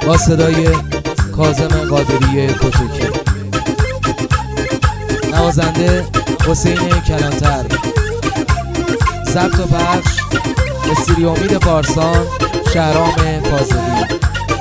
با صدای کاظم قادری کوچکی، نوازنده حسین کلانتر، ضبط و پخش استودیو امید پارسان، شهرام فاضلی.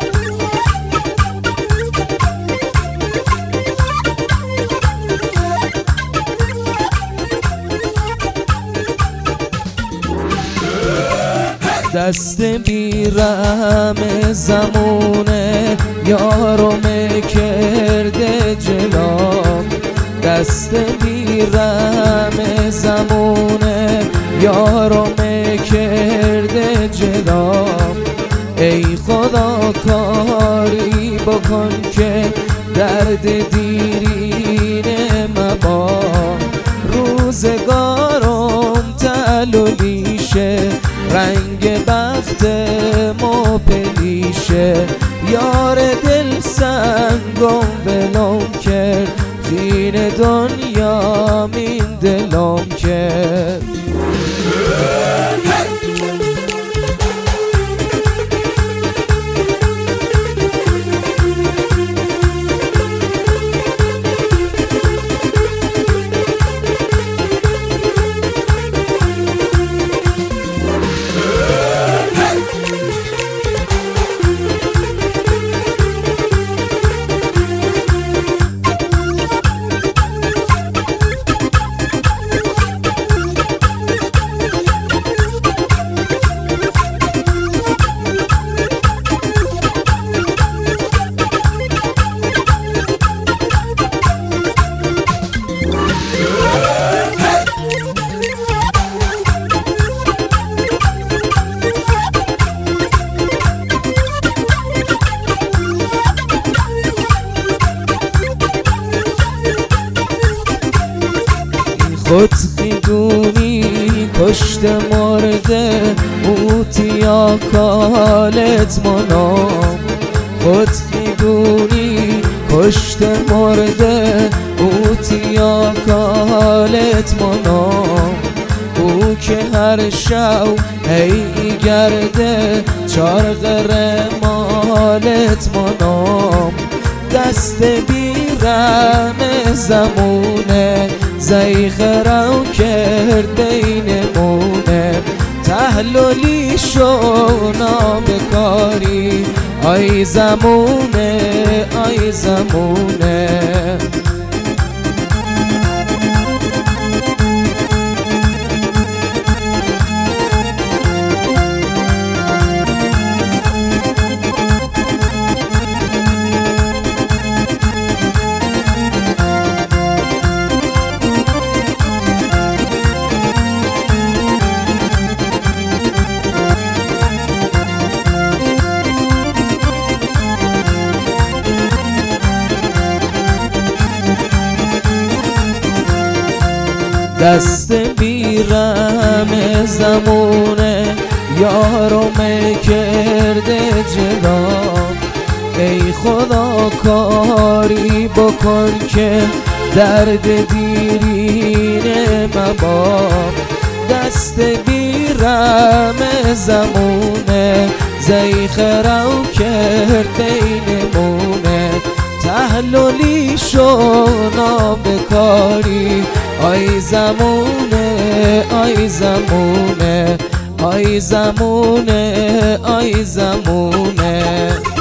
دست بیرم زمونه یارم کرده جلام، دست بیرم زمونه یارم کرده جلام. ای خدا کاری بکن که درد دیرینه مبا، روزگارم تلولیشه رنگ بخت ما پلیشه. یار دل سنگم بلام کرد، خین دنیا مین دلام کرد. خود میدونی کشت مرده اوتیا کالت منام، خود میدونی کشت مرده اوتیا کالت منام. او که هر شب هی گرده چارق رمالت منام. دست بیرم زمونه زیخ رو کرد بینمونه، تحللی شو نابکاری آی زمونه آی زمونه. دست بیرم زمونه یارم کرده جلام. ای خدا کاری بکن که درد دیرینه مبام. دست بیرم زمونه زیخ رو کرد بینمونه، تحللی شو نابکاری آی زمونه آی زمونه آی زمونه آی زمونه.